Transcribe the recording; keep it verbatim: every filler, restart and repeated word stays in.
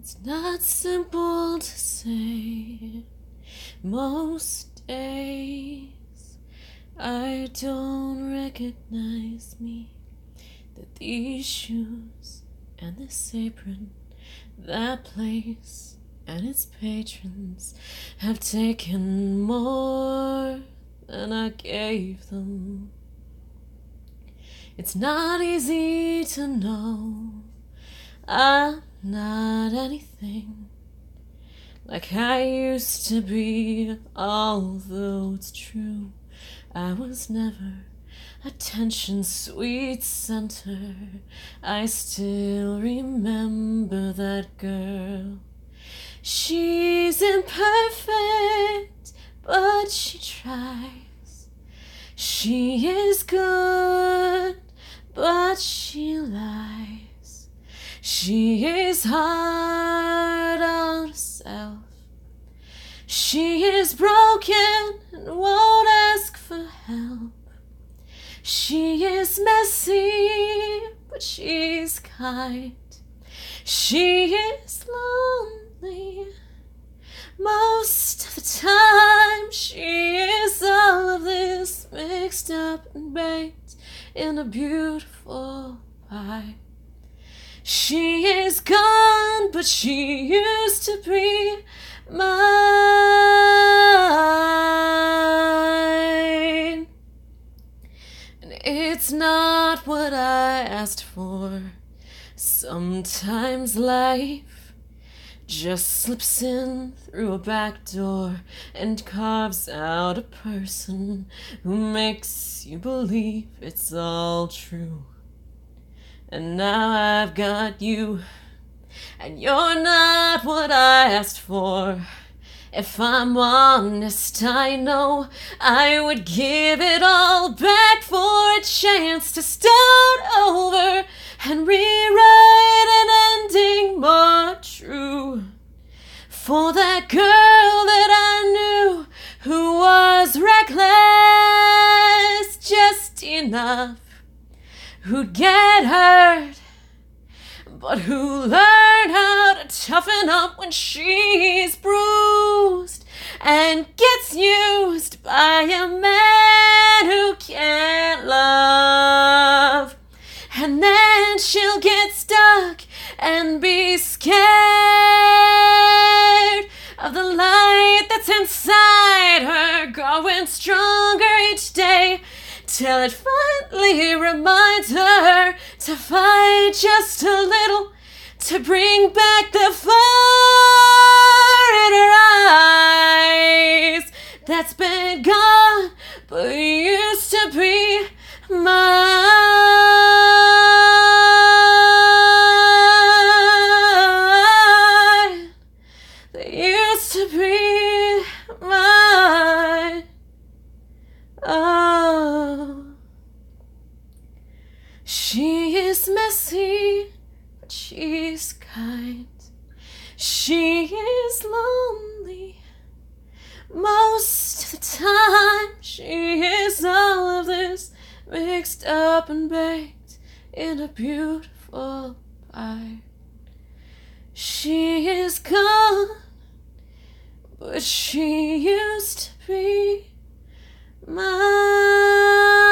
It's not simple to say. Most days I don't recognize me. That these shoes and this apron, that place and its patrons have taken more than I gave them. It's not easy to know I'm not anything like I used to be, although it's true I was never attention's sweet center. I still remember that girl. She's imperfect, but she tries. She is good, but she lies. She is hard on herself. She is broken and won't ask for help. She is messy, but she's kind. She is lonely most of the time. She is all of this mixed up and baked in a beautiful pie. She is gone, but she used to be mine. And it's not what I asked for. Sometimes life just slips in through a back door and carves out a person who makes you believe it's all true. And now I've got you, and you're not what I asked for. If I'm honest, I know I would give it all back for a chance to start over and rewrite an ending more true. For that girl that I knew who was reckless just enough, who'd get hurt, but who learned how to toughen up when she's bruised and gets used by a man who can't love. And then she'll get stuck and be scared of the light that's inside her, growing stronger each day, till it finally reminds her to fight just a little, to bring back the fire in her eyes that's been gone but used to be mine. They used to be mine. Oh, she is messy, but she's kind. She is lonely most of the time. She is all of this mixed up and baked in a beautiful pie. She is gone, but she used to be mine.